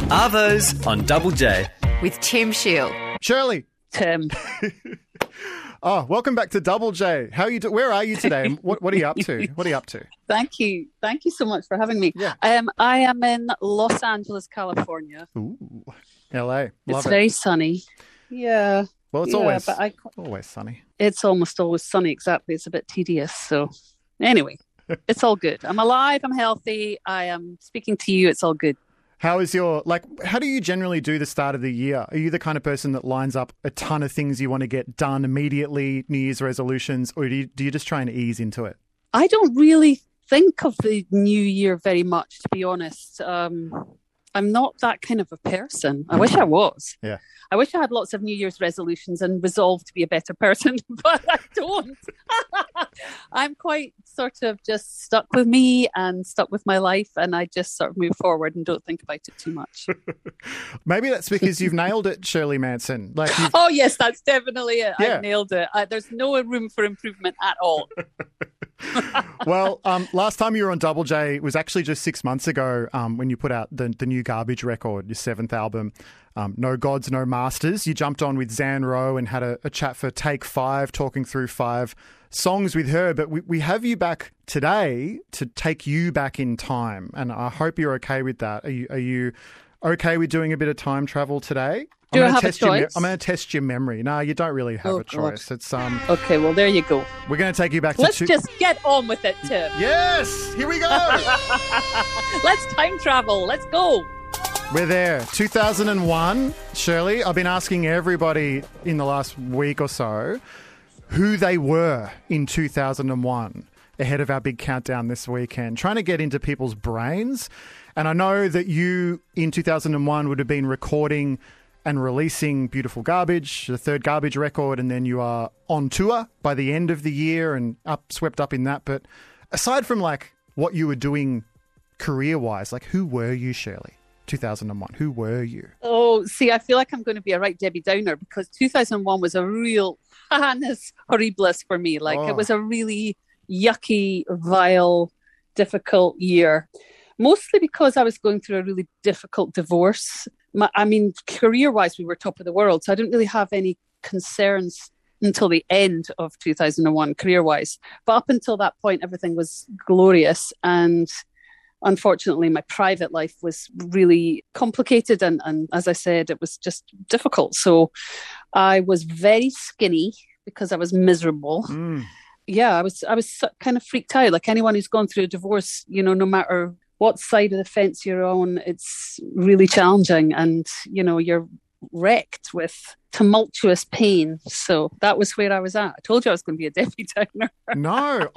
Arvos on Double J. With Tim Shield. Shirley. Tim. Oh, welcome back to Double J. How are you? Where are you today? What are you up to? What are you up to? Thank you. Thank you so much for having me. Yeah. I am in Los Angeles, California. Ooh, LA. Love It's it. very sunny. Yeah. Well, it's always sunny. It's almost always sunny, exactly. It's a bit tedious. So anyway, it's all good. I'm alive. I'm healthy. I am speaking to you. It's all good. How do you generally do the start of the year? Are you the kind of person that lines up a ton of things you want to get done immediately, New Year's resolutions, or do you just try and ease into it? I don't really think of the new year very much, to be honest. I'm not that kind of a person. I wish I was. Yeah. I wish I had lots of New Year's resolutions and resolved to be a better person, but I don't. I'm quite sort of just stuck with me and stuck with my life, and I just sort of move forward and don't think about it too much. Maybe that's because you've nailed it, Shirley Manson. Oh, yes, that's definitely it. Yeah. I nailed it. There's no room for improvement at all. Well, last time you were on Double J was actually just 6 months ago when you put out the new Garbage record, your 7th album, No Gods, No Masters. You jumped on with Zan Rowe and had a chat for Take 5, talking through 5 songs with her. But we have you back today to take you back in time, and I hope you're okay with that. Are you okay with doing a bit of time travel today? Do I have a choice? I'm going to test your memory. No, you don't really have a choice. God. It's Okay, well, there you go. We're going to take you back Let's to just get on with it, Tim. Yes, here we go. Let's time travel. Let's go. We're there. 2001. Shirley, I've been asking everybody in the last week or so who they were in 2001 ahead of our big countdown this weekend, trying to get into people's brains. And I know that you in 2001 would have been recording and releasing Beautiful Garbage, the 3rd Garbage record, and then you are on tour by the end of the year and swept up in that. But aside from what you were doing career-wise, who were you, Shirley? 2001, who were you? Oh, see, I feel like I'm going to be a right Debbie Downer because 2001 was a real annus horribilis for me. It was a really yucky, vile, difficult year. Mostly because I was going through a really difficult divorce. Career-wise, we were top of the world, so I didn't really have any concerns until the end of 2001, career-wise. But up until that point, everything was glorious. And unfortunately, my private life was really complicated. And as I said, it was just difficult. So I was very skinny because I was miserable. Yeah, I was kind of freaked out. Like anyone who's gone through a divorce, no matter what side of the fence you're on, it's really challenging, and you're wrecked with tumultuous pain. So that was where I was at. I told you I was going to be a Debbie Downer. No,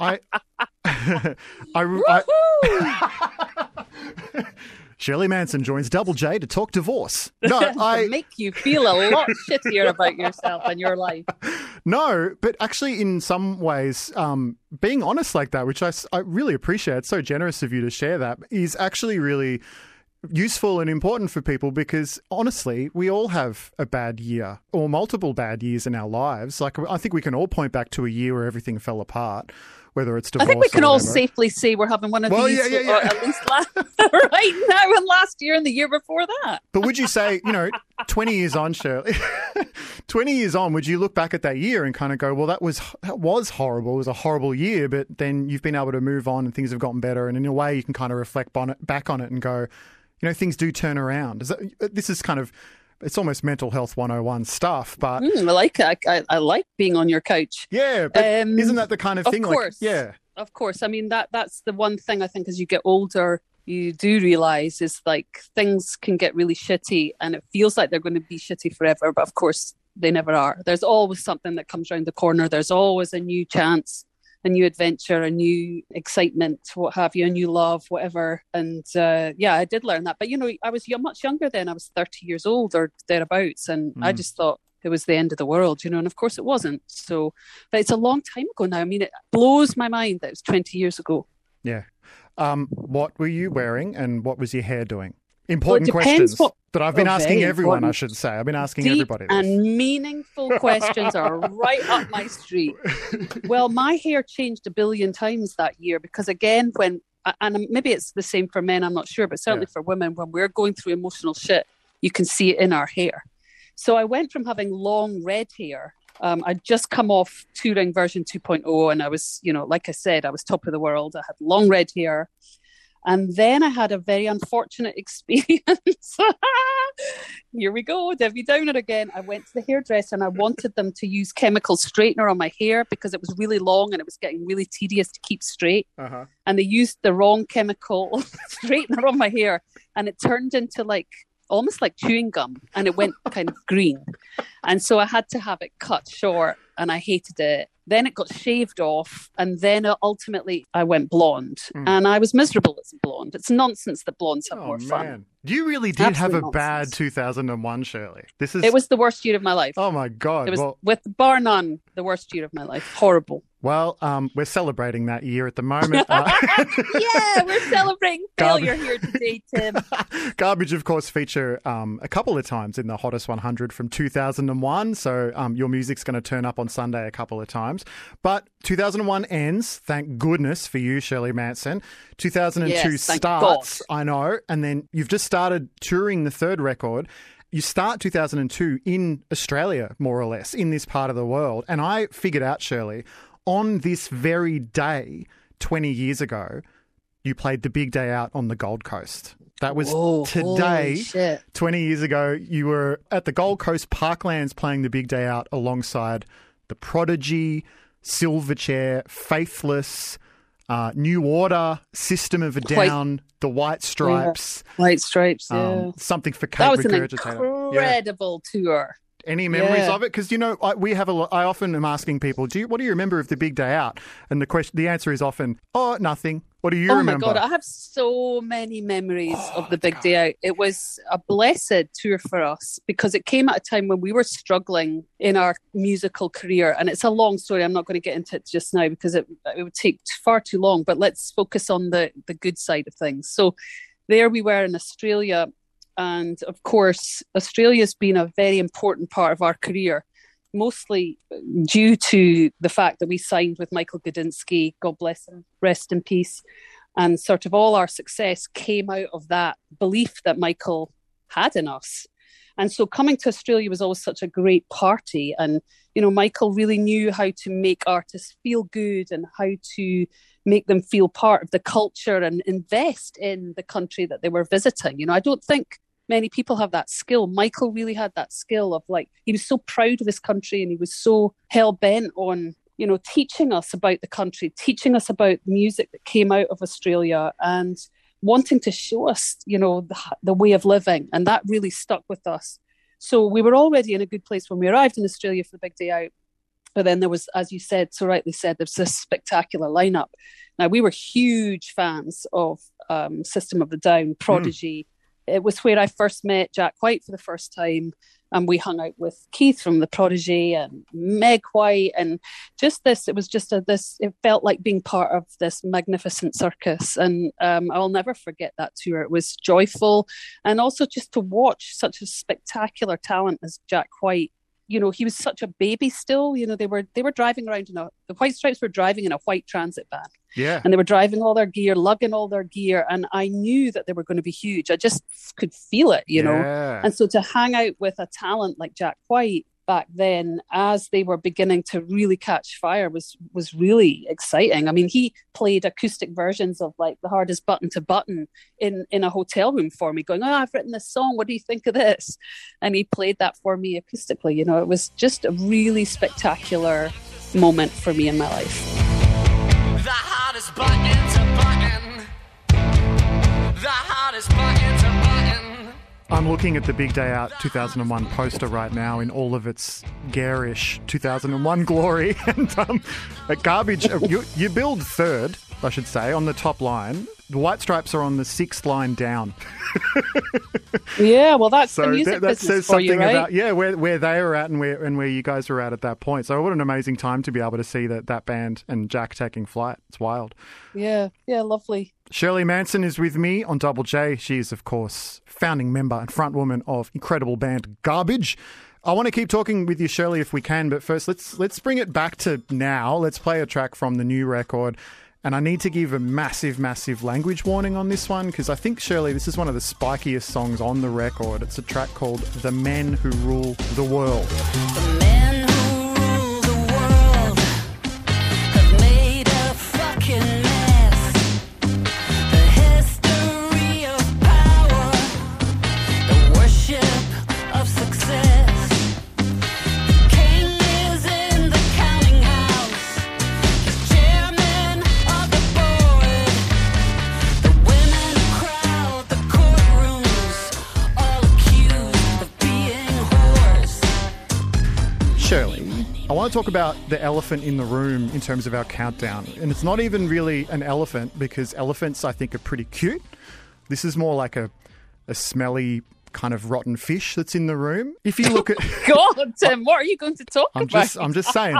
Shirley Manson joins Double J to talk divorce. No, to make you feel a lot shittier about yourself and your life. No, but actually in some ways, being honest like that, which I really appreciate, it's so generous of you to share that, is actually really useful and important for people because honestly, we all have a bad year or multiple bad years in our lives. I think we can all point back to a year where everything fell apart. Whether it's divorce, I think we can all safely say we're having one of these, yeah. or at least right now and last year and the year before that. But would you say, 20 years on, Shirley, 20 years on, would you look back at that year and kind of go, well, that was horrible. It was a horrible year, but then you've been able to move on and things have gotten better. And in a way, you can kind of reflect back on it and go, things do turn around. This is kind of, it's almost mental health 101 stuff, but... I like it. I like being on your couch. Yeah, but isn't that the kind of thing? Of course. Yeah. Of course. I mean, that's the one thing I think as you get older, you do realise is things can get really shitty and it feels like they're going to be shitty forever, but of course they never are. There's always something that comes around the corner. There's always a new chance, a new adventure, a new excitement, what have you, a new love, whatever. And I did learn that. But, I was much younger then. I was 30 years old or thereabouts. And I just thought it was the end of the world, and of course it wasn't. So, but it's a long time ago now. I mean, it blows my mind that it was 20 years ago. Yeah. What were you wearing and what was your hair doing? Important questions that I've been asking everyone, I should say. I've been asking everybody this. And meaningful questions are right up my street. Well, my hair changed a billion times that year because, again, when and maybe it's the same for men, I'm not sure, but certainly for women, when we're going through emotional shit, you can see it in our hair. So I went from having long red hair. I'd just come off touring version 2.0, and I was, like I said, I was top of the world. I had long red hair. And then I had a very unfortunate experience. Here we go, Debbie Downer again. I went to the hairdresser and I wanted them to use chemical straightener on my hair because it was really long and it was getting really tedious to keep straight. Uh-huh. And they used the wrong chemical straightener on my hair, and it turned into almost like chewing gum, and it went kind of green. And so I had to have it cut short, and I hated it. Then it got shaved off, and then ultimately I went blonde, and I was miserable as a blonde. It's nonsense that blondes have more fun. You really did have a bad 2001, Shirley. It was the worst year of my life. Oh my God. It was, with bar none, the worst year of my life. Horrible. Well, we're celebrating that year at the moment. Yeah, we're celebrating failure here today, Tim. Garbage, of course, feature a couple of times in the Hottest 100 from 2001. So your music's going to turn up on Sunday a couple of times. But 2001 ends, thank goodness for you, Shirley Manson. 2002 starts, I know, and then you've just started touring the third record. You start 2002 in Australia, more or less, in this part of the world. And I figured out, Shirley, on this very day, 20 years ago, you played the big day out on the Gold Coast. That was today, 20 years ago. You were at the Gold Coast Parklands playing the big day out alongside The Prodigy, Silverchair, Faithless, New Order, System of a Down, The White Stripes. Yeah. White Stripes, yeah. Something for Kate That was Regurgitator. An incredible tour. Any memories of it? Because, we have I often am asking people, what do you remember of the big day out? And the answer is often, nothing. What do you remember? Oh my God, I have so many memories of the big day out. It was a blessed tour for us because it came at a time when we were struggling in our musical career. And it's a long story. I'm not going to get into it just now because it would take far too long. But let's focus on the good side of things. So there we were in Australia. And of course, Australia's been a very important part of our career, mostly due to the fact that we signed with Michael Gudinski, God bless him, rest in peace. And sort of all our success came out of that belief that Michael had in us. And so coming to Australia was always such a great party. And, Michael really knew how to make artists feel good and how to make them feel part of the culture and invest in the country that they were visiting. I don't think many people have that skill. Michael really had that skill of he was so proud of his country and he was so hell-bent on, teaching us about the country, teaching us about music that came out of Australia and wanting to show us, the way of living. And that really stuck with us. So we were already in a good place when we arrived in Australia for the big day out. But then there was, as you said, so rightly said, there's this spectacular lineup. Now, we were huge fans of System of a Down, Prodigy. It was where I first met Jack White for the first time, and we hung out with Keith from The Prodigy and Meg White, and just this. It was just it felt like being part of this magnificent circus, and I'll never forget that tour. It was joyful, and also just to watch such a spectacular talent as Jack White. He was such a baby still. They were driving around the White Stripes were driving in a white transit van. Yeah. And they were driving all their gear, lugging all their gear. And I knew that they were going to be huge. I just could feel it, Yeah. And so to hang out with a talent like Jack White back then, as they were beginning to really catch fire, was really exciting. I mean, he played acoustic versions of The Hardest Button to Button in a hotel room for me, going, I've written this song. What do you think of this? And he played that for me acoustically. It was just a really spectacular moment for me in my life. The hardest button to button. The hardest button to button. I'm looking at the Big Day Out 2001 poster right now in all of its garish 2001 glory. And at Garbage, you build third, I should say, on the top line. The White Stripes are on the sixth line down. Yeah, well, that's the music that business says for you, something right? about where they were at and where you guys were at that point. So what an amazing time to be able to see that band and Jack taking flight. It's wild. Yeah, lovely. Shirley Manson is with me on Double J. She is, of course, founding member and frontwoman of incredible band Garbage. I want to keep talking with you, Shirley, if we can, but first let's bring it back to now. Let's play a track from the new record. And I need to give a massive, massive language warning on this one because I think, Shirley, this is one of the spikiest songs on the record. It's a track called The Men Who Rule the World. The men who rule the world have made a fucking mess. The history of power, the worship of success. The king is in the counting house. He's chairman of the board. The women crowd the courtrooms, all accused of being whores. Shirley, I want to talk about the elephant in the room in terms of our countdown. And it's not even really an elephant because elephants, I think, are pretty cute. This is more like a smelly kind of rotten fish that's in the room. If you look at... God, Tim, what are you going to talk about? I'm just saying.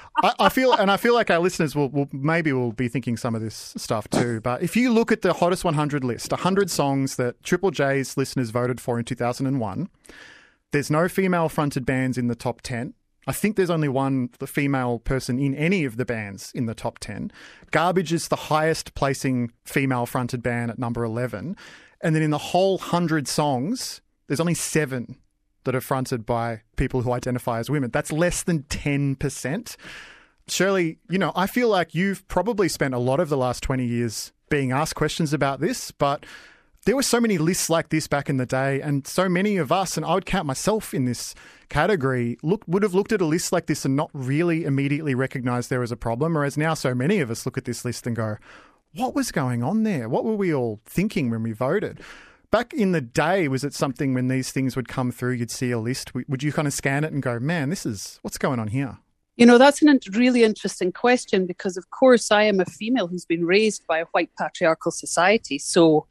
I feel like our listeners will be thinking some of this stuff too. But if you look at the Hottest 100 list, 100 songs that Triple J's listeners voted for in 2001, there's no female-fronted bands in the top 10. I think there's only one female person in any of the bands in the top 10. Garbage is the highest placing female-fronted band at number 11. And then in the whole 100 songs, there's only 7 that are fronted by people who identify as women. That's less than 10%. Shirley, I feel like you've probably spent a lot of the last 20 years being asked questions about this, but there were so many lists like this back in the day, and so many of us, and I would count myself in this category, would have looked at a list like this and not really immediately recognised there was a problem, whereas now so many of us look at this list and go, what was going on there? What were we all thinking when we voted? Back in the day, was it something when these things would come through, you'd see a list, would you kind of scan it and go, man, what's going on here? That's a really interesting question because, of course, I am a female who's been raised by a white patriarchal society. So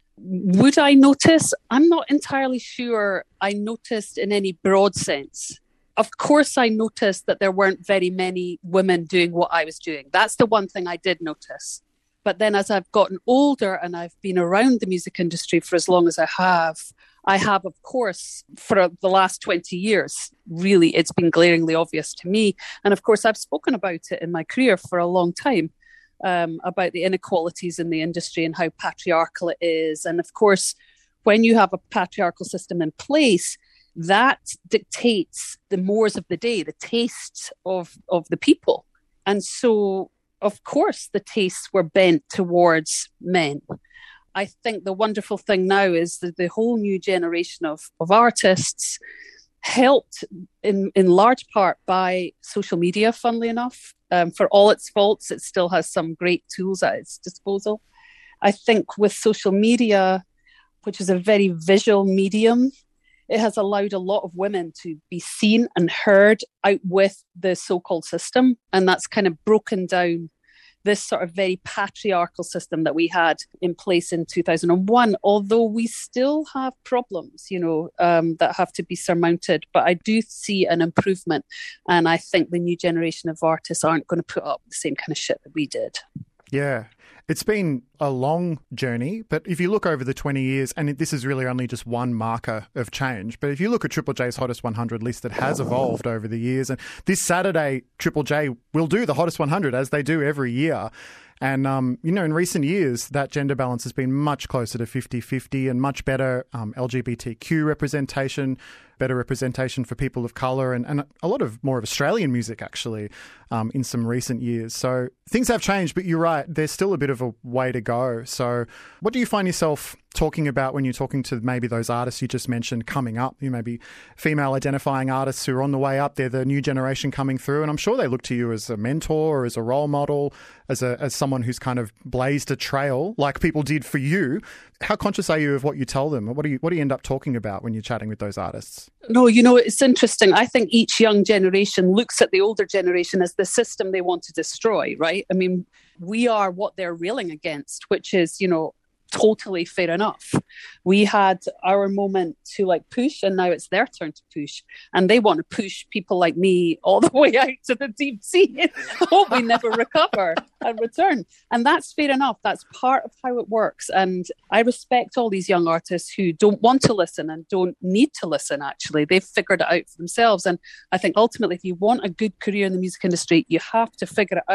would I notice? I'm not entirely sure I noticed in any broad sense. Of course, I noticed that there weren't very many women doing what I was doing. That's the one thing I did notice. But then as I've gotten older and I've been around the music industry for as long as I have, of course, for the last 20 years, really, it's been glaringly obvious to me. And of course, I've spoken about it in my career for a long time, about the inequalities in the industry and how patriarchal it is. And of course, when you have a patriarchal system in place, that dictates the mores of the day, the tastes of the people. And so, of course, the tastes were bent towards men. I think the wonderful thing now is that the whole new generation of artists, helped in large part by social media, funnily enough. For all its faults, it still has some great tools at its disposal. I think with social media, which is a very visual medium, it has allowed a lot of women to be seen and heard out with the so-called system. And that's kind of broken down this sort of very patriarchal system that we had in place in 2001, although we still have problems, that have to be surmounted. But I do see an improvement. And I think the new generation of artists aren't going to put up the same kind of shit that we did. Yeah. It's been a long journey, but if you look over the 20 years, and this is really only just one marker of change, but if you look at Triple J's Hottest 100 list, it has evolved over the years. And this Saturday, Triple J will do the Hottest 100 as they do every year. And, in recent years, that gender balance has been much closer to 50-50 and much better LGBTQ representation, better representation for people of colour and a lot of more of Australian music, actually, in some recent years. So things have changed, but you're right, there's still a bit of a way to go. So what do you find yourself talking about when you're talking to maybe those artists you just mentioned coming up? You may be female identifying artists who are on the way up. They're the new generation coming through, and I'm sure they look to you as a mentor or as a role model, as someone who's kind of blazed a trail like people did for you. How conscious are you of what you tell them? What do you end up talking about when you're chatting with those artists? No, it's interesting. I think each young generation looks at the older generation as the system they want to destroy, right? I mean, we are what they're railing against, which is, totally fair enough. We had our moment to push, and now it's their turn to push. And they want to push people like me all the way out to the deep sea. Hope we never recover and return. And that's fair enough. That's part of how it works. And I respect all these young artists who don't want to listen and don't need to listen, actually. They've figured it out for themselves. And I think ultimately, if you want a good career in the music industry, you have to figure it out.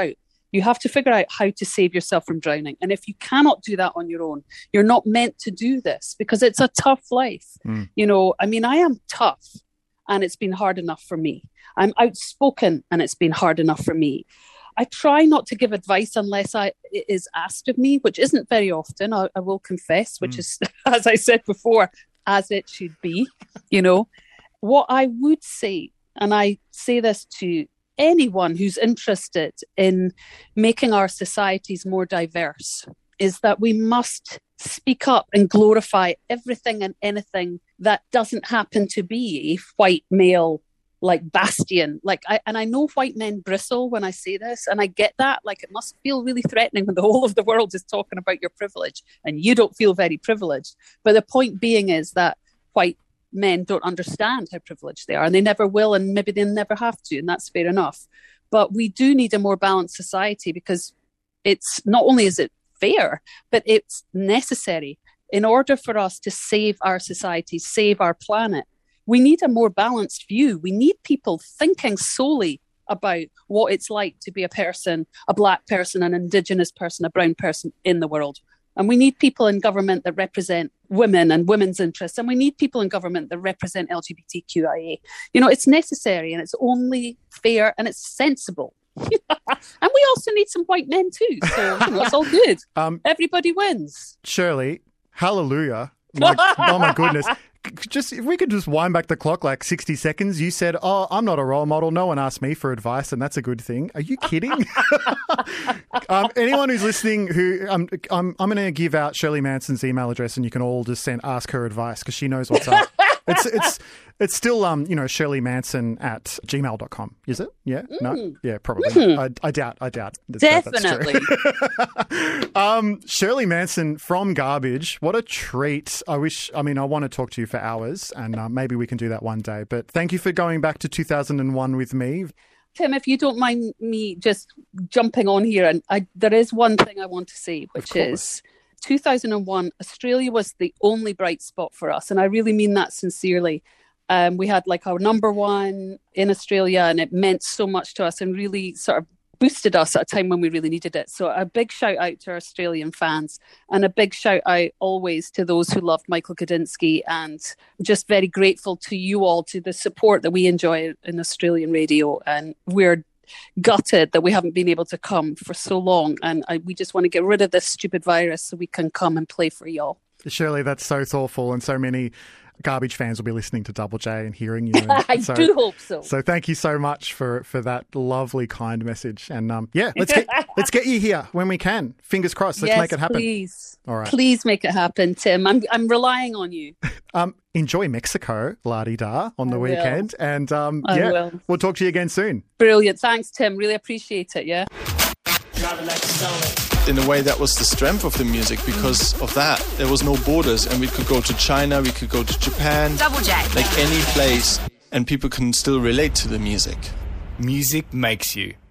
You have to figure out how to save yourself from drowning. And if you cannot do that on your own, you're not meant to do this because it's a tough life. You know, I mean, I am tough and it's been hard enough for me. I'm outspoken and it's been hard enough for me. I try not to give advice unless it is asked of me, which isn't very often, I will confess, which is, as I said before, as it should be. You know, what I would say, and I say this to anyone who's interested in making our societies more diverse, is that we must speak up and glorify everything and anything that doesn't happen to be a white male like bastion. I know white men bristle when I say this, and I get that. Like, it must feel really threatening when the whole of the world is talking about your privilege and you don't feel very privileged. But the point being is that white men don't understand how privileged they are, and they never will, and maybe they'll never have to, and that's fair enough. But we do need a more balanced society, because it's not only is it fair, but it's necessary. In order for us to save our society, save our planet, we need a more balanced view. We need people thinking solely about what it's like to be a person, a black person, an indigenous person, a brown person in the world. And we need people in government that represent women and women's interests. And we need people in government that represent LGBTQIA. You know, it's necessary, and it's only fair, and it's sensible. And we also need some white men too. So, you know, it's all good. Everybody wins. Shirley, hallelujah. Oh my goodness. Just if we could just wind back the clock like 60 seconds. You said, "Oh, I'm not a role model. No one asked me for advice, and that's a good thing." Are you kidding? Anyone who's listening, who I'm going to give out Shirley Manson's email address, and you can all just ask her advice, because she knows what's up. It's still Shirley Manson at gmail.com. Is it? Yeah. No. Yeah. Probably. I doubt. Definitely. That's true. Shirley Manson from Garbage. What a treat. I want to talk to you for hours, and maybe we can do that one day. But thank you for going back to 2001 with me. Tim, if you don't mind me just jumping on here, and there is one thing I want to say, which is 2001, Australia was the only bright spot for us. And I really mean that sincerely. We had like our number one in Australia, and it meant so much to us and really sort of boosted us at a time when we really needed it. So a big shout out to our Australian fans, and a big shout out always to those who loved Michael Gudinski, and just very grateful to you all, to the support that we enjoy in Australian radio. And we're gutted that we haven't been able to come for so long, and we just want to get rid of this stupid virus so we can come and play for y'all. Shirley, that's so thoughtful, and so many Garbage fans will be listening to Double J and hearing you. I do hope so. So thank you so much for that lovely, kind message. And let's get you here when we can. Fingers crossed. Let's make it happen. Please. All right. Please make it happen, Tim. I'm relying on you. Enjoy Mexico, la-di-da, on the weekend. And I will. We'll talk to you again soon. Brilliant. Thanks, Tim. Really appreciate it. Yeah. In a way, that was the strength of the music. Because of that, there was no borders, and we could go to China, we could go to Japan, Double J, like any place, and people can still relate to the music. Music makes you.